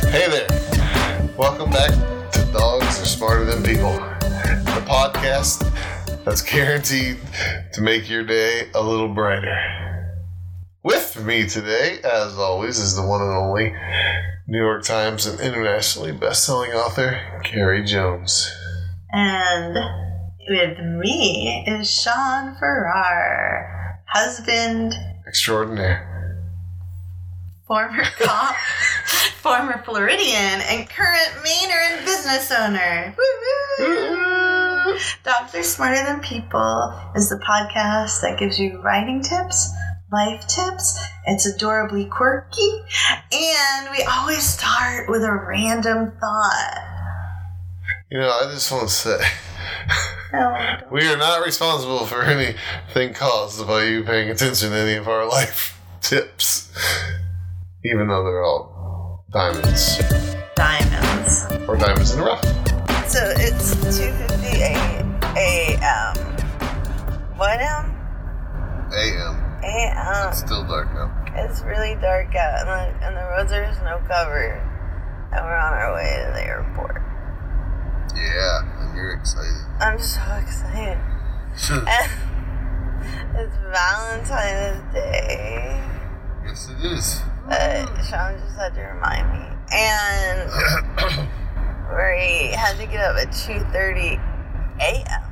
Hey there. Welcome back to Dogs Are Smarter Than People, the podcast that's guaranteed to make your day a little brighter. With me today, as always, is the one and only New York Times and internationally best-selling author, Carrie Jones. And with me is Sean Farrar, husband Extraordinaire. Former cop, former Floridian, and current Mainer and business owner. Woo-hoo! Dogs Are Smarter Than People is the podcast that gives you writing tips, life tips. It's adorably quirky, and we always start with a random thought. You know, I just want to say, No, we are not responsible for anything caused by you paying attention to any of our life tips. Even though they're all diamonds. diamonds. Or diamonds in the rough. So it's 2:58 a.m. What m? A.M. A.m. It's still dark now. It's really dark out, and the roads are snow covered, and we're on our way to the airport. Yeah, and you're excited. I'm so excited. And it's Valentine's Day. Yes, it is. Sean just had to remind me. And we had to get up at 2:30 a.m.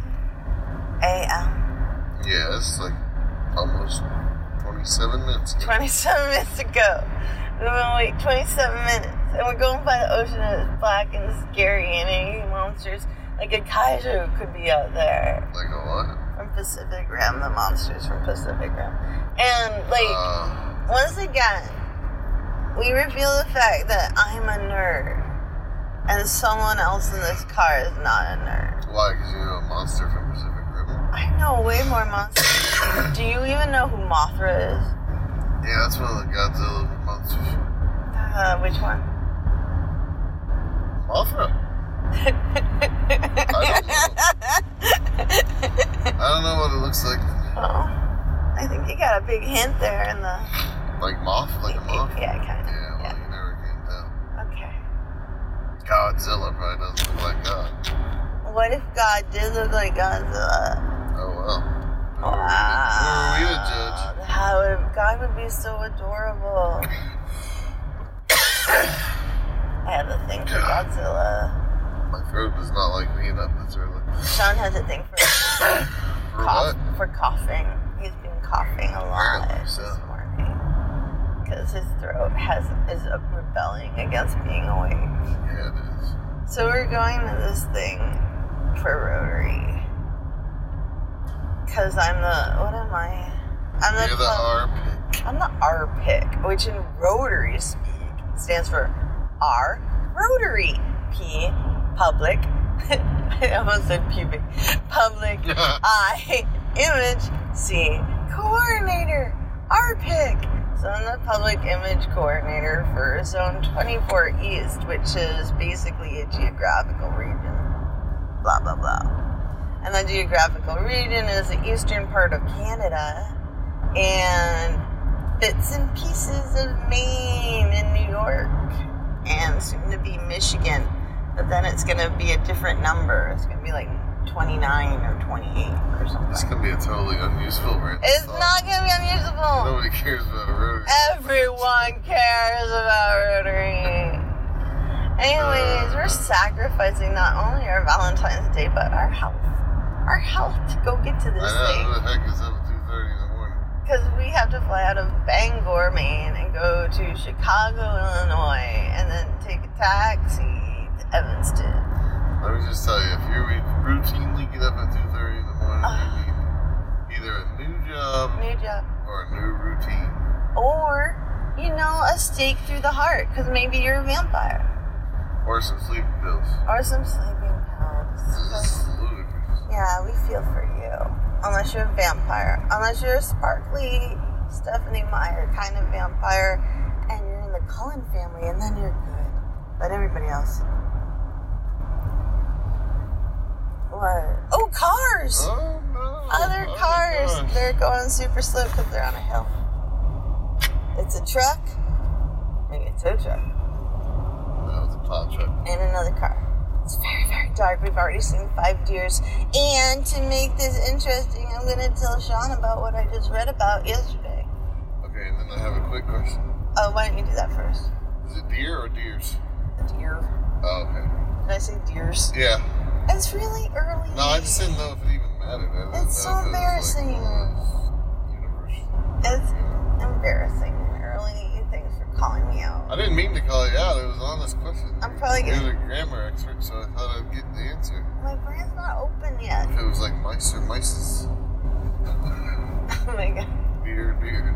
Yeah, it's like almost 27 minutes. 27 minutes to go. We're going to wait 27 minutes. And we're going by the ocean, and it's black and scary, and any monsters, like a kaiju could be out there. Like a what? From Pacific Rim, the monsters from Pacific Rim. And, like, once again, we reveal the fact that I'm a nerd, and someone else in this car is not a nerd. Why? Because you know a monster from Pacific Rim? I know way more monsters. Do you even know who Mothra is? Yeah, that's one of the Godzilla monsters. Which one? Mothra? I don't know what it looks like. Oh, I think you got a big hint there in the... Like moth? Like a moth? Yeah, kind of. Yeah, well, you never can tell. Okay. Godzilla probably doesn't look like God. What if God did look like Godzilla? Oh, well. Who Wow. are we to judge? God would be so adorable. I have a thing for Godzilla. My throat does not like being up this early. Sean has a thing for For what? for coughing. He's been coughing a lot Apparently so. this morning because his throat is rebelling against being awake. Yeah, it is. So we're going to this thing for Rotary. Because I'm the, what am I? You're the R-pick. I'm the R-pick, which in Rotary speak stands for R, Rotary, P, public, I almost said pubic, public, I, image, C, coordinator, R-pick. So I'm the public image coordinator for Zone 24 East, which is basically a geographical region. Blah, blah, blah. And the geographical region is the eastern part of Canada and bits and pieces of Maine and New York and soon to be Michigan. But then it's going to be a different number. It's going to be like 29 or 28 or something. It's going to be a totally unuseful rant. It's not going to be unusable. Nobody cares about Rotary. Everyone cares about Rotary. Anyways, we're sacrificing not only our Valentine's Day, but our health. Our health to go get to this I know, thing. who the heck is up at 2:30 in the morning? Because we have to fly out of Bangor, Maine, and go to Chicago, Illinois, and then take a taxi to Evanston. Let me just tell you, if you routinely get up at 2:30 in the morning, you need either a new job or a new routine. Or, you know, a stake through the heart, because maybe you're a vampire. Or some sleeping pills. Or some sleeping pills. This is ludicrous. Yeah, we feel for you. Unless you're a vampire. Unless you're a sparkly Stephanie Meyer kind of vampire, and you're in the Cullen family, and then you're good. But everybody else. What? Oh, cars! Oh, no. Other cars. They're going super slow because they're on a hill. It's a truck. Maybe a tow truck. park. We've already seen 5 deers. And to make this interesting, I'm going to tell Sean about what I just read about yesterday. Okay, and then I have a quick question. Oh, why don't you do that first? Is it deer or deers? Deer. Oh, okay. Did I say deers? Yeah. It's really early. No, I just didn't know if it even mattered. It's so embarrassing. Universe. It's embarrassing. Early. Thanks for calling me out. I didn't mean to call you out. It was an honest question. I'm probably You're gonna. the grammar expert, so I thought I'd get the answer. My brain's not open yet. If it was like mice or mices. Oh my god. Deer.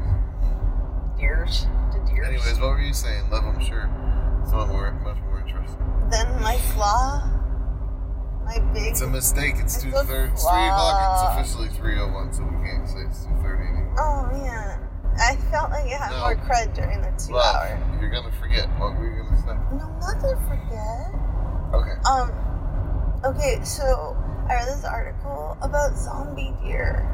Deers. The deers. Anyways, what were you saying? Love, I'm sure. Some more, much more interesting. Then my flaw. My big. It's a mistake. It's It's a 2:30. It's 3 o'clock. It's officially 3:01, so we can't say it's 2:30 anymore. Oh man. I felt like I had No. more cred during the 2 Love, hour. you're gonna forget. What were you gonna say? No, not to forget. Okay. Okay, so I read this article about zombie deer.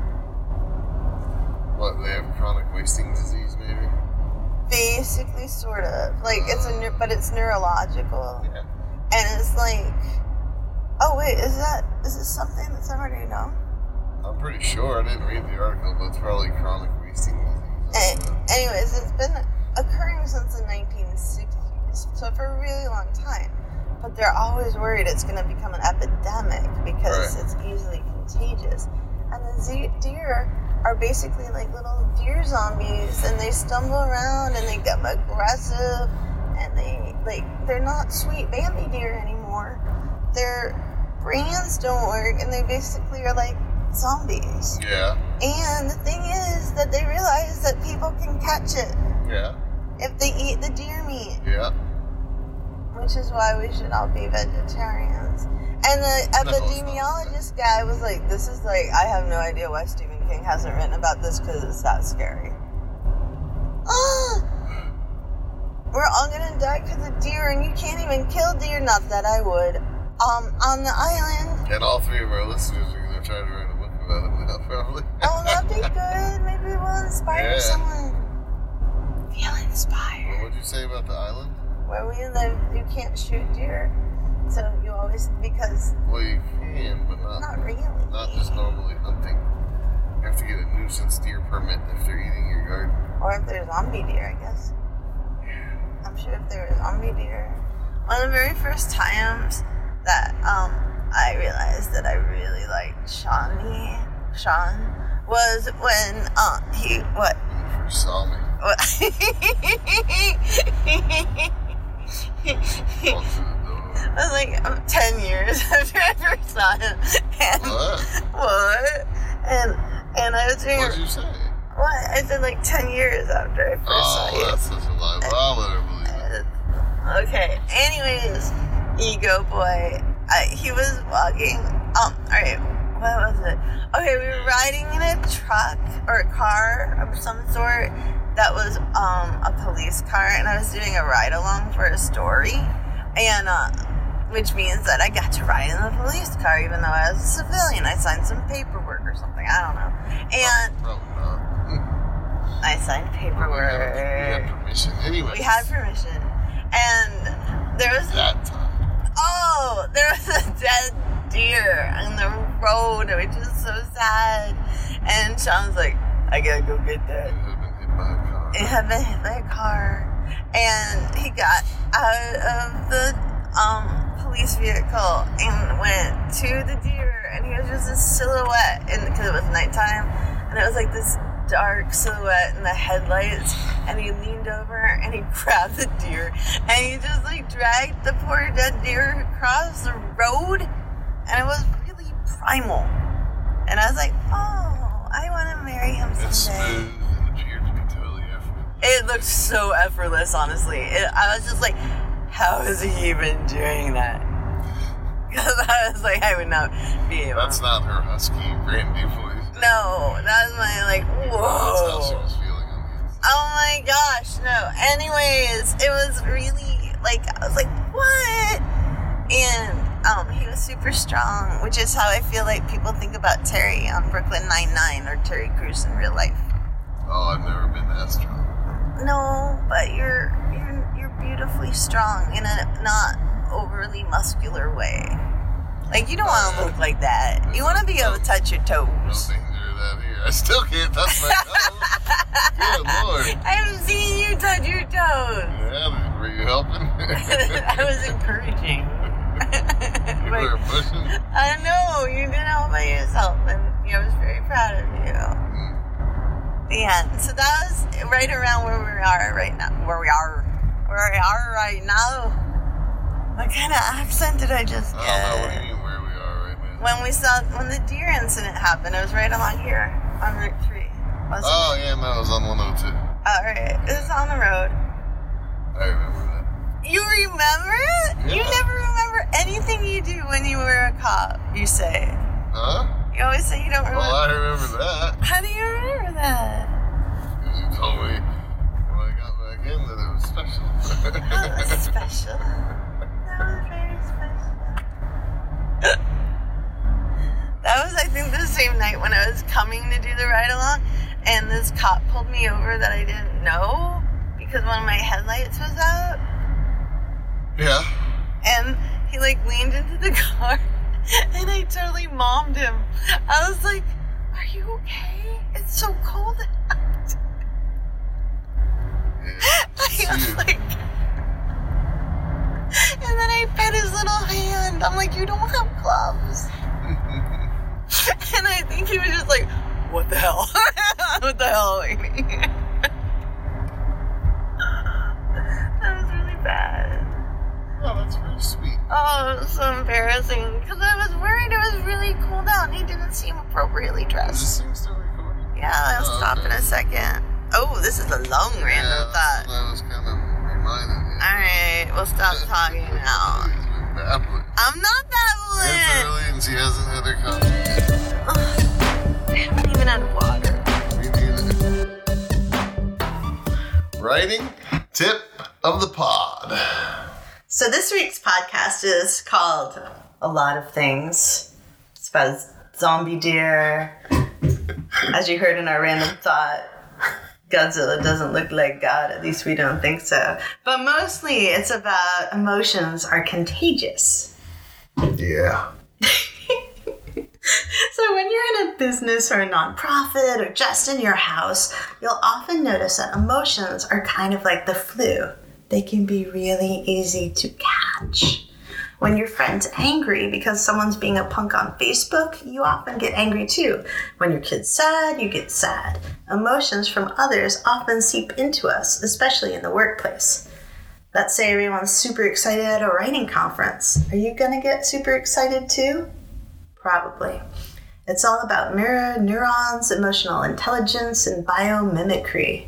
What, they have chronic wasting disease, maybe? Basically, sort of. Like, but it's neurological. Yeah. And it's like, oh wait, is this something that's already known? I'm pretty sure. I didn't read the article, but it's probably chronic wasting disease. Anyways, it's been occurring since the 1960s, so for a really long time. But they're always worried it's going to become an epidemic because Right. it's easily contagious. And the deer are basically like little deer zombies, and they stumble around and they get aggressive, and they're not sweet Bambi deer anymore. Their brains don't work, and they basically are like zombies. Yeah. And the thing is that they realize that people can catch it Yeah. if they eat the deer meat, Yeah. which is why we should all be vegetarians. And the it's not epidemiologist guy was like, this is like, I have no idea why Stephen King hasn't written about this because it's that scary. We're all gonna die because of deer, and you can't even kill deer. Not that I would. On the island. And all 3 of our listeners are gonna try to write a book about it now, probably. Oh, that'd be good. Maybe we'll inspire Yeah. someone. Feel inspired. Well, what'd you say about the island? Where we live, you can't shoot deer. So you always, because Well, you can, but not really. not just normally hunting. You have to get a nuisance deer permit if they're eating your garden. Or if there's zombie deer, I guess. I'm sure if there was zombie deer. One of the very first times that I realized that I really liked Sean, was when he, what? When you first saw me. What? Walked through the door. It was like 10 years after I first saw him. And what? And I was doing. What'd you say? What? I said like 10 years after I first saw you. That's such a lie. Well, I'll let her believe it. Okay. Anyways, ego boy. He was walking. Alright. What was it? Okay, we were riding in a truck or a car of some sort that was a police car, and I was doing a ride along for a story, and which means that I got to ride in the police car even though I was a civilian. I signed some paperwork or something. I don't know. And Probably not. I signed paperwork. We had permission. Anyway. We had permission. And there was that time. there was a dead deer on the road, which is so sad. And Sean's like, I gotta go get that. It had been hit by a car. It had been hit by a car. And he got out of the police vehicle and went to the deer, and he was just a silhouette, because it was nighttime, and it was like this dark silhouette in the headlights, and he leaned over and he grabbed the deer, and he just like dragged the poor dead deer across the road, and it was really primal. And I was like, oh, I want to marry him someday. It's smooth and appeared to be totally effortless. It looked so effortless, honestly. I was just like, how is he even doing that? Because I was like, I would not be able. That's not her husky, brandy voice. No, that was my like, whoa. That's how she was feeling on the inside. Oh my gosh, no. Anyways, it was really like, I was like, what? And he was super strong, which is how I feel like people think about Terry on Brooklyn Nine-Nine or Terry Crews in real life. Oh, I've never been that strong. No, but you're beautifully strong in a not overly muscular way. Like, you don't want to look like that. You want to be able to touch your No toes. danger of that here. I still can't touch my toes. Good Lord. I'm seeing you touch your toes. Yeah, were you helping? I was encouraging. You were pushing? I know, you did all by yourself, and I was very proud of you. Yeah, so that was right around where we are right now. Where we are right now. What kind of accent did I just get? I don't know what you mean where we are right now. When the deer incident happened, it was right along here on Route 3. Wasn't Oh, it? yeah, no, it was on 102. Alright, it was on the road. I remember that. You remember it? Yeah. You never remember anything you do when you were a cop, you say. Huh? You always say you don't remember. Well, I remember that. How do you remember that? Because you told me when I got back in that it was special. That was special. That was very special. That was, I think, the same night when I was coming to do the ride along, and this cop pulled me over that I didn't know because one of my headlights was out. Yeah. And he like leaned into the car and I totally mommed him. I was like, are you okay? It's so cold out. I was like, and then I pet his little hand. I'm like, you don't have gloves. And I think he was just like, what the hell? What the hell, Amy? That was really bad. Oh, that's very sweet. Oh, it was so embarrassing because I was worried it was really cold out and he didn't seem appropriately Is dressed. this thing still recording? Yeah, I'll stop in a second. Oh, this is a long random thought. That was kind of reminding me. Alright, we'll stop talking now. He's been babbling. I'm not It's babbling! early and she hasn't had her coffee yet. I haven't even had water. Me neither. Writing tip of the pod. So this week's podcast is called A Lot of Things. It's about zombie deer. As you heard in our random thought, Godzilla doesn't look like God, at least we don't think so. But mostly it's about emotions are contagious. Yeah. So when you're in a business or a nonprofit or just in your house, you'll often notice that emotions are kind of like the flu. They can be really easy to catch. When your friend's angry because someone's being a punk on Facebook, you often get angry too. When your kid's sad, you get sad. Emotions from others often seep into us, especially in the workplace. Let's say everyone's super excited at a writing conference. Are you gonna get super excited too? Probably. It's all about mirror neurons, emotional intelligence, and biomimicry.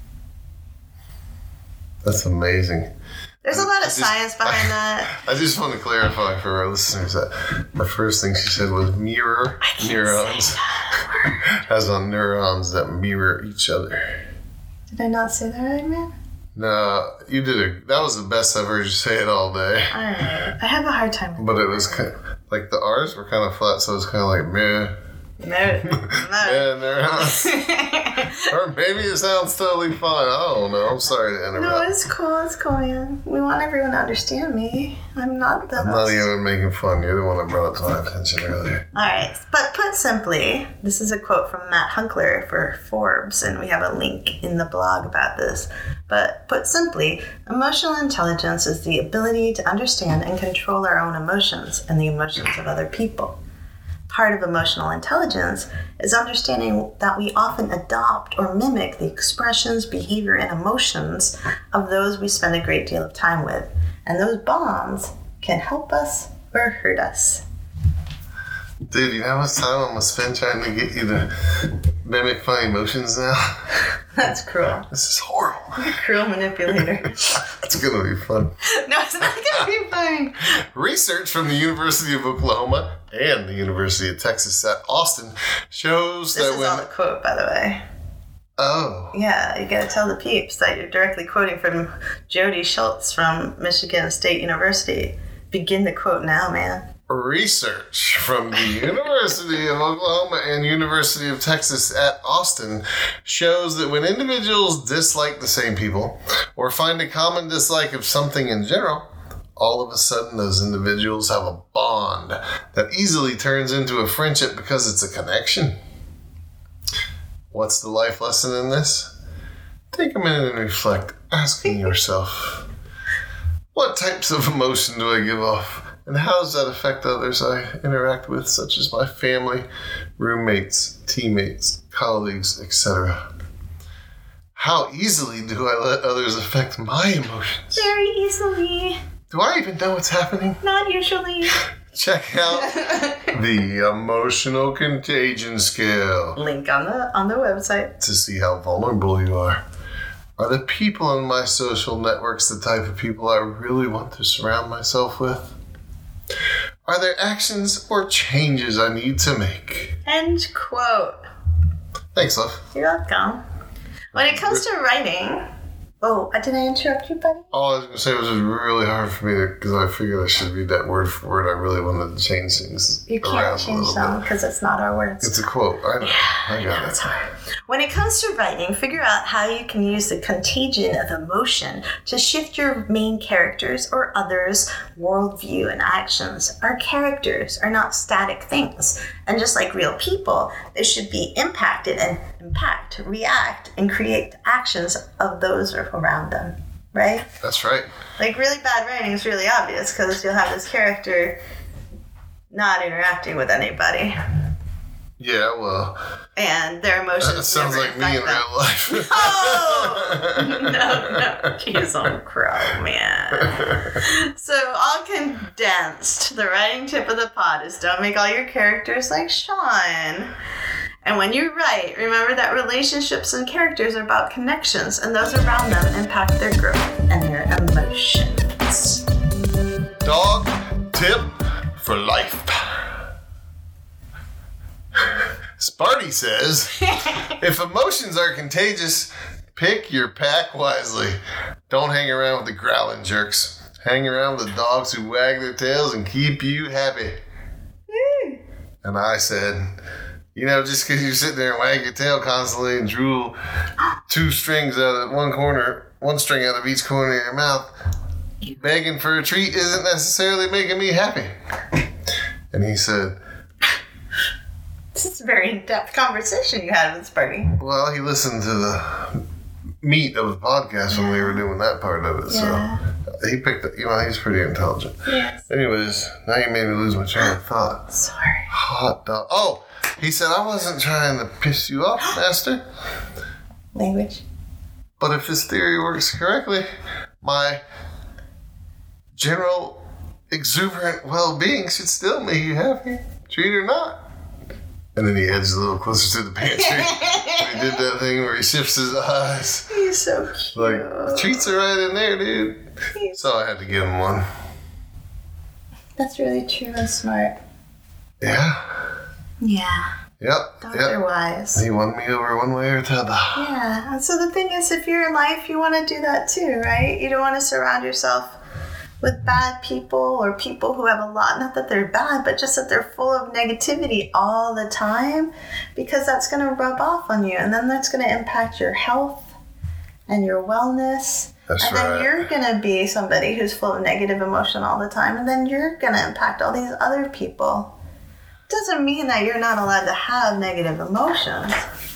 That's amazing. There's a lot of science behind that. I just want to clarify for our listeners that the first thing she said was mirror neurons. As on neurons that mirror each other. Did I not say that right, man? No, you did it. That was the best I've heard you say it all day. Alright. I have a hard time with But it was kind of, like the R's were kind of flat, so it's kind of like meh. No. neurons. Or maybe it sounds totally fine. I don't know. I'm sorry to interrupt. No, it's cool, man. We want everyone to understand me. I'm not the I'm not even making fun. You're the one that brought it to my attention earlier. Alright, but put simply, this is a quote from Matt Hunkler for Forbes, and we have a link in the blog about this. But put simply, emotional intelligence is the ability to understand and control our own emotions and the emotions of other people. Part of emotional intelligence is understanding that we often adopt or mimic the expressions, behavior, and emotions of those we spend a great deal of time with. And those bonds can help us or hurt us. Dude, you know how much time I'm going to spend trying to get you to mimic my emotions now? That's cruel. This is horrible. You're a cruel manipulator. It's going to be fun. No, it's not going to be funny. Research from the University of Oklahoma and the University of Texas at Austin shows This that is when... all the quote, by the way. Oh. Yeah, you gotta tell the peeps that you're directly quoting from Jody Schultz from Michigan State University. Begin the quote now, man. Research from the University of Oklahoma and University of Texas at Austin shows that when individuals dislike the same people or find a common dislike of something in general, all of a sudden those individuals have a bond that easily turns into a friendship because it's a connection. What's the life lesson in this? Take a minute and reflect, asking yourself, what types of emotion do I give off? And how does that affect others I interact with, such as my family, roommates, teammates, colleagues, etc.? How easily do I let others affect my emotions? Very easily. Do I even know what's happening? Not usually. Check out the Emotional Contagion Scale Link on the website. to see how vulnerable you are. Are the people in my social networks the type of people I really want to surround myself with? Are there actions or changes I need to make? End quote. Thanks, love. You're welcome. When it comes to writing... Oh, did I interrupt you, buddy? All I was going to say was it was really hard for me because I figured I should read that word for word. I really wanted to change things You around can't a change little them bit. because it's not our words. It's a quote. I know. I got it. It's hard. When it comes to writing, figure out how you can use the contagion of emotion to shift your main characters or others' worldview and actions. Our characters are not static things. And just like real people, they should be impacted and impact, react, and create actions of those around them. Right? That's right. Like, really bad writing is really obvious because you'll have this character not interacting with anybody. Yeah, well, And their emotions that sounds never like me in affect them. real life. Oh! No. Jeez, on crow, man. So, all condensed, the writing tip of the pod is don't make all your characters like Sean. And when you write, remember that relationships and characters are about connections, and those around them impact their growth and their emotions. Dog tip for life. Sparty says, if emotions are contagious, pick your pack wisely. Don't hang around with the growling jerks. Hang around with the dogs who wag their tails and keep you happy. And I said, you know, just because you sit there and wag your tail constantly and drool one string out of each corner of your mouth, begging for a treat isn't necessarily making me happy. And he said, This is a very in-depth conversation you had with Sparty. well, he listened to the meat of the podcast when we were doing that part of it, Yeah. so he picked it. You know, he's pretty intelligent. Yes. Anyways, now you made me lose my train of thought. Sorry. Hot dog. Oh, he said, I wasn't trying to piss you off, master. Language. But if this theory works correctly, my general exuberant well-being should still make you happy, treat or not. And then he edged a little closer to the pantry. He did that thing where he shifts his eyes. He's so cute. Like, the treats are right in there, dude. So I had to give him one. That's really true and smart. Yeah. Yeah. Yep. Dogs are Yep. wise. He won me over one way or the other. Yeah. And so the thing is, if you're in life, you want to do that too, right? You don't want to surround yourself with bad people or people who have a lot, not that they're bad, but just that they're full of negativity all the time, because that's going to rub off on you, and then that's going to impact your health and your wellness. That's and then right. you're going to be somebody who's full of negative emotion all the time, and then you're going to impact all these other people. Doesn't mean that you're not allowed to have negative emotions,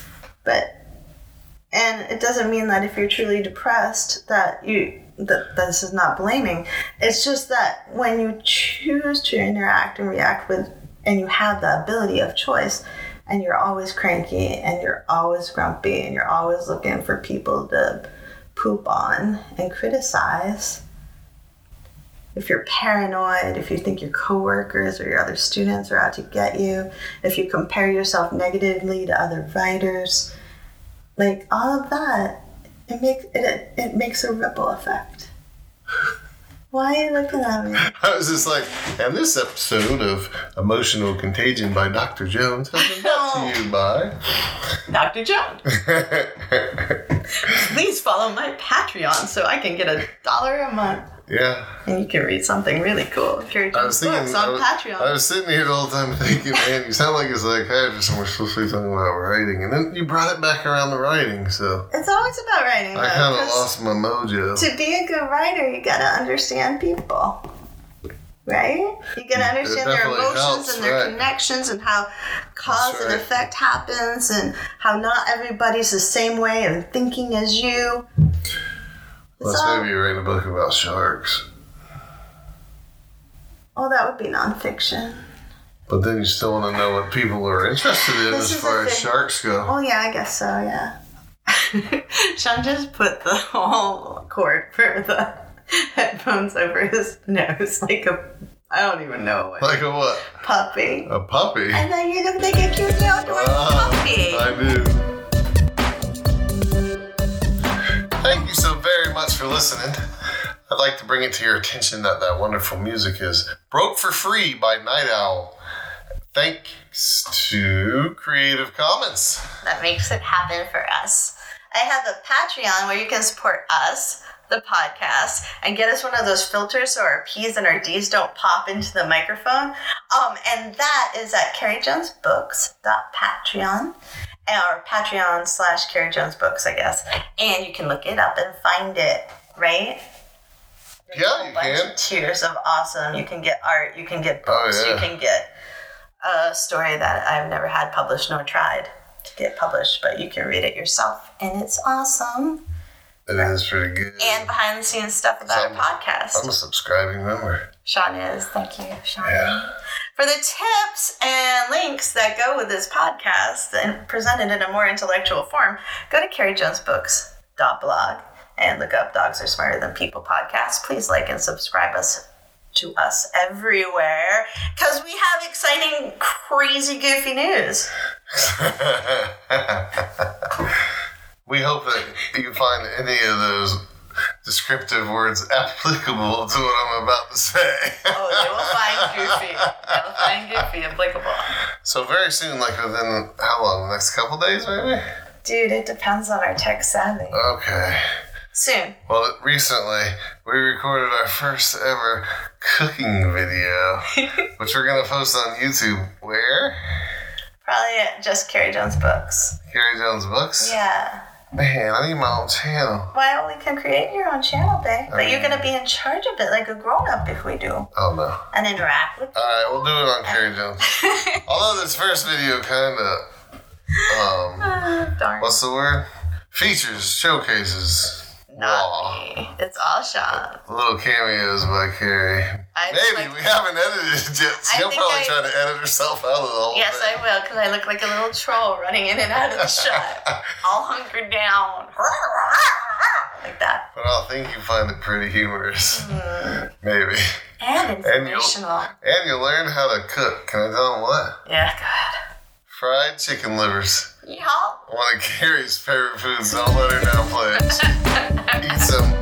and it doesn't mean that if you're truly depressed that this is not blaming. It's just that when you choose to interact and react with, and you have the ability of choice, and you're always cranky, and you're always grumpy, and you're always looking for people to poop on and criticize, if you're paranoid, if you think your coworkers or your other students are out to get you, if you compare yourself negatively to other writers, like all of that, it makes a ripple effect. Why are you looking at me? I was just like, and this episode of Emotional Contagion by Dr. Jones has been brought to you by Dr. Jones. Please follow my Patreon so I can get $1 a month. Yeah. And you can read something really cool. Carrie I was Jones thinking, books on Patreon. I was sitting here the whole time thinking, man, you sound like a psychiatrist and we're supposed to be talking about writing. And then you brought it back around to writing, so It's always about writing, though. I kind of 'cause lost my mojo. to be a good writer, you gotta understand people. right? You can understand their definitely emotions helps, and their right. connections and how cause That's and right. effect happens and how not everybody's the same way of thinking as you. Plus, So- maybe you write a book about sharks. Oh, that would be nonfiction. But then you still want to know what people are interested in This as is far the as thing. sharks go. Oh, yeah, I guess so, yeah. Sean just put the whole cord for the headphones over his nose like a, I don't even know what. Like a what? Puppy. A puppy? And then you look like a cute little puppy. I do. Thank you so very much for listening. I'd like to bring it to your attention that that wonderful music is Broke for Free by Night Owl. Thanks to Creative Commons. That makes it happen for us. I have a Patreon where you can support us, the podcast, and get us one of those filters so our P's and our D's don't pop into the microphone. And that is at carriejonesbooks.patreon, or Patreon/carriejonesbooks, I guess. And you can look it up and find it, right? Yeah, you bunch can. of tiers of awesome. You can get art, you can get books, Oh, yeah. you can get a story that I've never had published nor tried to get published, but you can read it yourself, and it's awesome. It is pretty good. And behind the scenes stuff about our podcast. I'm a subscribing member. Sean is. Thank you, Sean. Yeah. For the tips and links that go with this podcast and presented in a more intellectual form, go to carriejonesbooks.blog and look up Dogs Are Smarter Than People podcast. Please like and subscribe to us everywhere because we have exciting, crazy, goofy news. We hope that you find any of those descriptive words applicable to what I'm about to say. Oh, they will find goofy. They will find goofy applicable. So very soon, like within, how long, the next couple days maybe? Dude, it depends on our tech savvy. Okay. Soon. Well, recently, we recorded our first ever cooking video, which we're going to post on YouTube. Where? Probably at just Carrie Jones Books. Carrie Jones Books? Yeah. Man, I need my own channel. Well, we can create your own channel, babe. But you're going to be in charge of it like a grown-up if we do. Oh, no. And interact with Alright, we'll do it on Carrie Jones. Although this first video kind of, darn. what's the word? Features, showcases. Not Aw. me. It's all Sean. Little cameos by Carrie. Maybe, we haven't edited it yet. She'll think probably I- try to edit herself out of the whole Yes, thing. I will, because I look like a little troll running in and out of the shot. All hunkered down. Like that. But I think you find it pretty humorous. Maybe. And inspirational. And you'll learn how to cook. Can I tell them what? Yeah, God. Fried chicken livers. Yeehaw. One of Carrie's favorite foods. Don't let her down, pledge. Eat some.